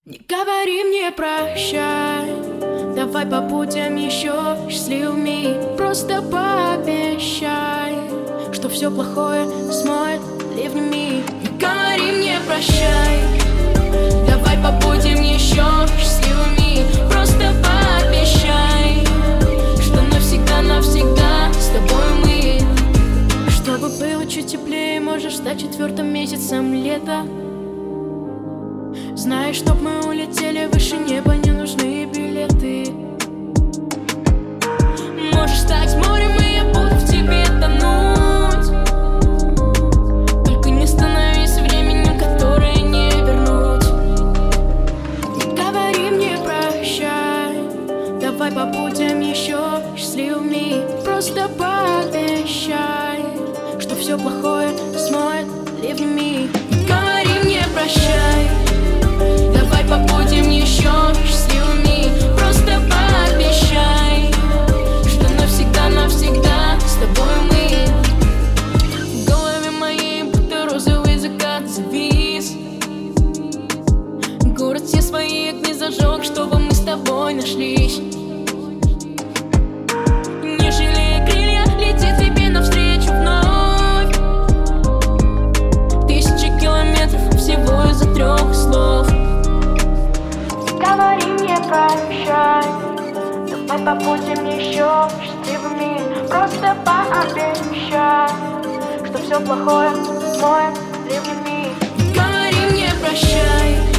Не говори мне прощай, давай побудем еще счастливыми. Просто пообещай, что все плохое смоет ливнями. Не говори мне прощай, давай побудем еще счастливыми. Просто пообещай, что навсегда с тобой мы. Чтобы было чуть теплее, можешь стать 4-м месяцем лета. Знаешь, чтоб мы улетели выше неба, не нужны билеты. Можешь стать морем, и я буду в тебе тонуть. Только не становись временем, которое не вернуть. Не говори мне прощай, давай побудем еще счастливыми. Просто пообещай, что все плохое смоет ливнями. Не говори мне прощай, давай побудем еще счастливыми. Просто пообещай, что навсегда с тобой мы. В голове моей будто розовый закат завис. Город все свои огни зажег, чтобы мы с тобой нашлись. Не жалея крылья, летит тебе навстречу вновь. 1000 километров всего из-за 3 слов. Говори мне прощай, давай побудем еще счастливыми. Просто пообещай, что все плохое смоет ливнями. Говори мне прощай,